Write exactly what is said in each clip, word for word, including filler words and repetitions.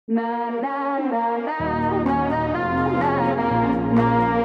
Na na na na na na na na na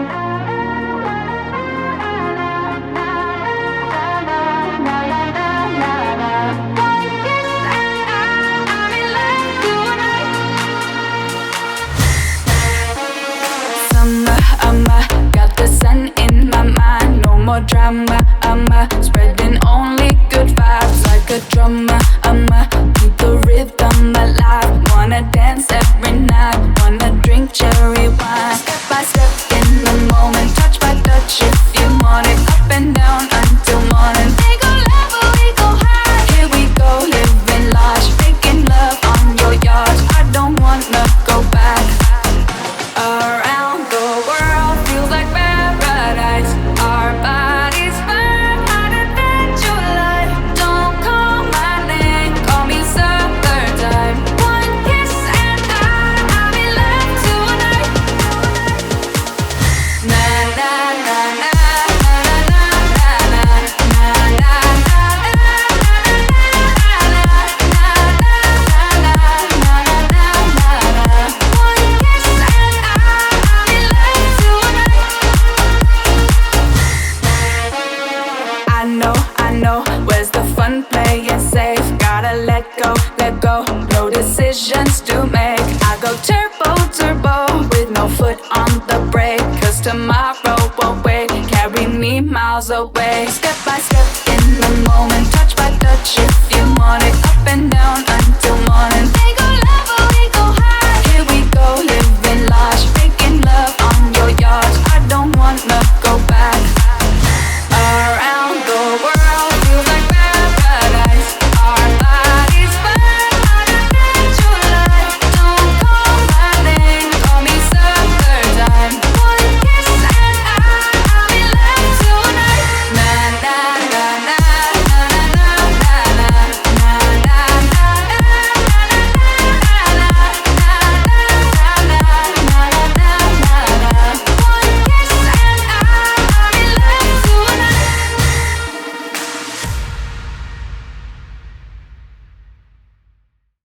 Summer, I'm got the sun in my mind. No more drama, I'm spreading only good vibes like a drummer. I'm keep the rhythm alive. Wanna dance every night, wanna drink cherry wine. Step by step in the moment, touch by touch if you want it. Up and down until morning. We go level, we go high. Here we go, living large, making love on your yacht. I don't wanna go back. Around the world feels like paradise. Our bodies burn hotter than July. Don't call my name, call me summertime. One kiss and I, I'll be left tonight. Na na na na na na na na na na I know, I know, where's the fun playing safe? Gotta let go, let go, no decisions to make. I go turbo, turbo, with no foot on the brake. Cause tomorrow won't wait, carry me miles away. Step by step in the moment, touch by touch if you want it. Up and down until